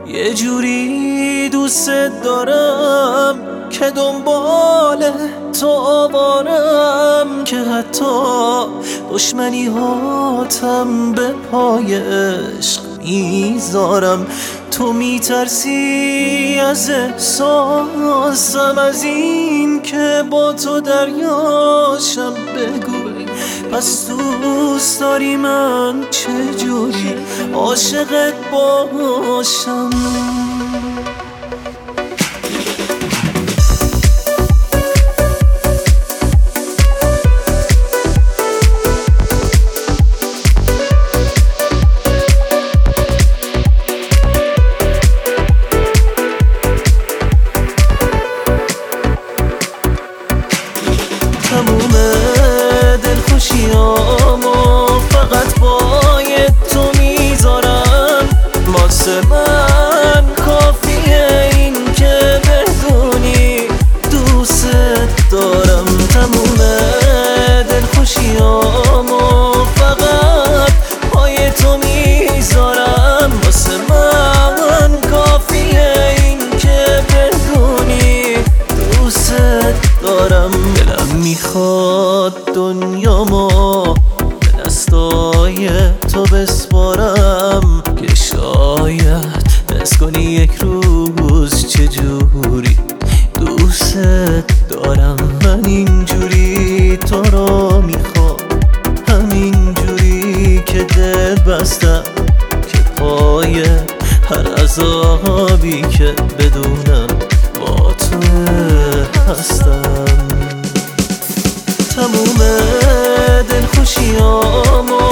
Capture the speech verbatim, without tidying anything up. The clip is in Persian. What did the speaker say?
یه جوری دوست دارم که دنبال تو آوارم، که حتی دشمنی هاتم به پای عشق میذارم. تو میترسی از احساسم، از این که با تو دریاشم. بگو پس دوست داری من چجوری عاشقت باشم؟ تموم دلخوشیامو فقط باید تو میذارم. واسه من کافیه این که بدونی دوست دارم. تموم دلخوشیامو فقط باید تو میذارم. واسه من کافیه این که بدونی دوست دارم. دلم میخواد دنیامو به دستای تو بسپارم، که شاید حس کنی یک روز چجوری دوست دارم. من اینجوری تو رو میخوام، همینجوری که دل بستم، که پای هر عذابی که بدونم با تو هستم. تموم دلخوشیامو